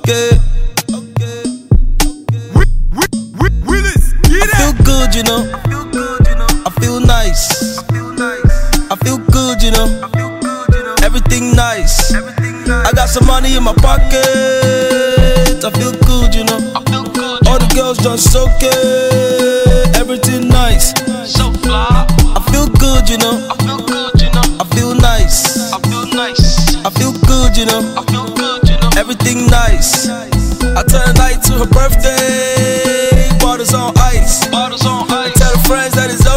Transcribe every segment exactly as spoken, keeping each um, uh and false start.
Okay. Okay. Willis, I feel good, you know. I feel nice. I feel good, you know. Everything nice. I got some money in my pocket. I feel good, you know. All the girls just okay. Everything nice. So fly. I feel good, you know. I feel good, you know. I feel nice. I feel nice. I feel good, you know. I feel good, you know. Everything nice. I turn night to her birthday. Bottles on ice. Bottles on ice. Tell her friends that it's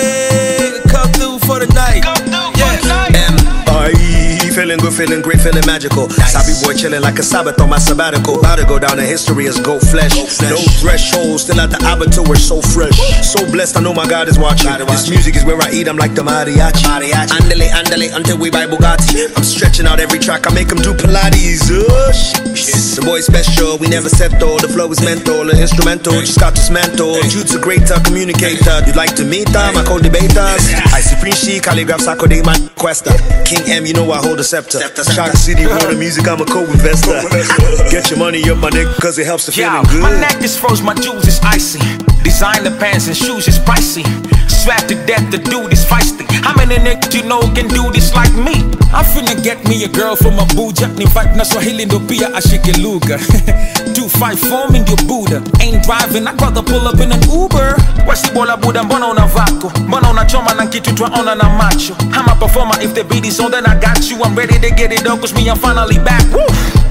okay. Come through for the night. Come through Yeah. for the night. M I Feeling good, feeling great, feeling magical. Sabi boy chilling like a Sabbath on my sabbatical. About to go down in history as goat flesh. No threshold, still at the abattoir, so fresh. So blessed, I know my God is watching. This music is where I eat, I'm like the mariachi. Andale, andale, until we buy Bugatti. I'm stretching out every track, I make them do Pilates. Oh, shit. The boy special, we never settle. The flow is mental, the instrumental, just got dismantled. Jude's a greater communicator. You'd like to meet them, I co-debaters. I supreme chic, calligraph, Sako de my quester. King M, you know I hold the scepter. Shock City, roll the music, I'm a co-investor. Get your money up, my nigga, cause it helps the feeling good. My neck is froze, my jewels is icy. Designer pants and shoes is pricey. Strapped to death, the dude is feisty. How many niggas you know can do this like me? I'm finna get me a girl from Abuja. Ni vibe na Swahili ndo pia ashike lugha. two five four in your Buddha. Ain't driving, I'd rather pull up in an Uber. Wesi bola buda, mbona una vako? Mbona unachoma na kitu twaona na macho? I'm a performer, if the beat is on then I got you. I'm ready to get it done cause me I'm finally back. Woo!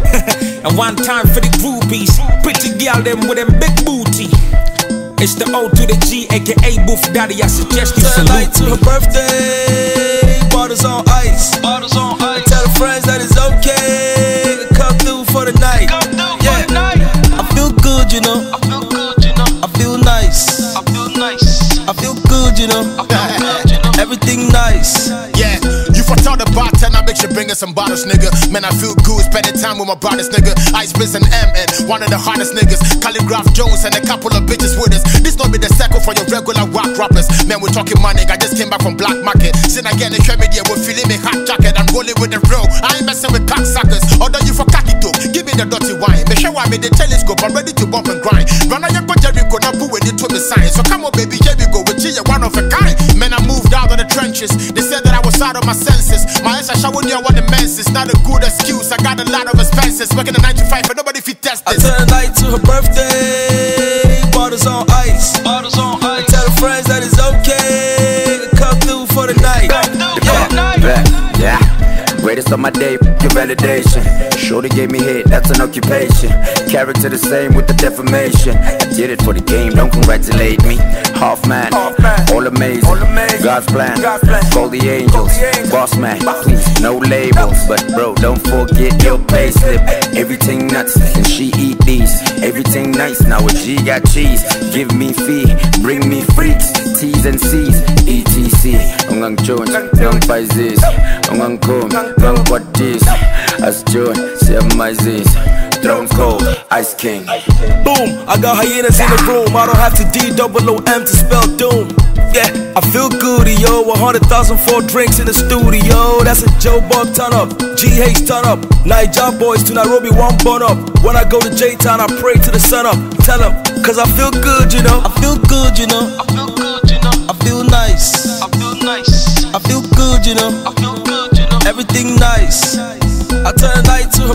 And one time for the groupies. Pretty girl them with them big booty. It's the O to the G, aka Boof Daddy. I suggest you Turn night to salute me. her birthday. Bottles on ice. Bottles on ice. Tell her friends that it's okay. Come through for the night. Come through Yeah. for the night. I feel good, you know. I feel good, you know. I feel nice. I feel nice. I feel good, you know. I feel good, you know. Everything nice. Yeah, you for tell the bartender, I make sure bring us some bottles, nigga. Man, I feel good, spending time with my brothers, nigga. Ice Biz and M N, one of the hardest niggas. Calligraph Jones and a couple of bitches with us. This not be the circle for your regular rock rappers. Man, we're talking money, I just came back from Black Market. Sin again, the media will feeling me hot jacket. I'm rolling with the bro. I ain't messing with cocksuckers. Although you for cocky too, give me the dirty wine. Make sure I made the telescope, I'm ready to bump and grind. Run on your Jericho, now put with it to the sign. So come on, baby, here we go. With you, one of a kind. Man, I moved out of the trenches. They said that I was out of my senses. My ass, I showered you, I want the menses. Not a good excuse, I got a lot of expenses. Working a nine to five, but nobody fit test I this. turn night to her birthday. Bottles on ice. Bottles on ice. Tell her friends that it's okay. Come through for the night. Come through Yeah. for the night. Back, yeah. Greatest of my day, your validation. Shorty gave me hit, that's an occupation. Character the same with the defamation. I did it for the game, don't congratulate me. Half man, all amazing. God's plan, call the angels. Boss man, please, no labels. But bro, don't forget your pay slip. Everything nuts, and she eat these. Everything nice, now a G got cheese. Give me fee, bring me freaks. T's and C's, E T C. Ungang Jones, ungang Paises. Ungang Kom, ungang Quatis. As John, say my Z's. Thrones cold, Ice King. Boom, I got hyenas in the room. I don't have to D double O M to spell doom. Yeah, I feel good, yo. one hundred thousand for drinks in the studio. That's a Joe Bob turn up. G H turn up. Niger boys to Nairobi, one bun up. When I go to J-Town, I pray to the sun up. Tell them, cause I feel good, you know. I feel good, you know. I feel good, you know. I feel nice. I feel nice. I feel good, you know. I feel good, you know. Everything nice. I turn night to her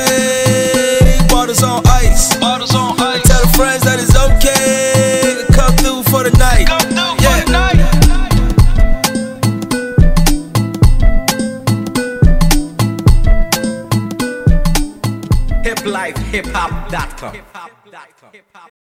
birthday. Bottles on ice. Bottles on ice. Tell her friends that it's okay. Come through for the night. Come through Yeah. for the night. Hip life, hip hop dot com.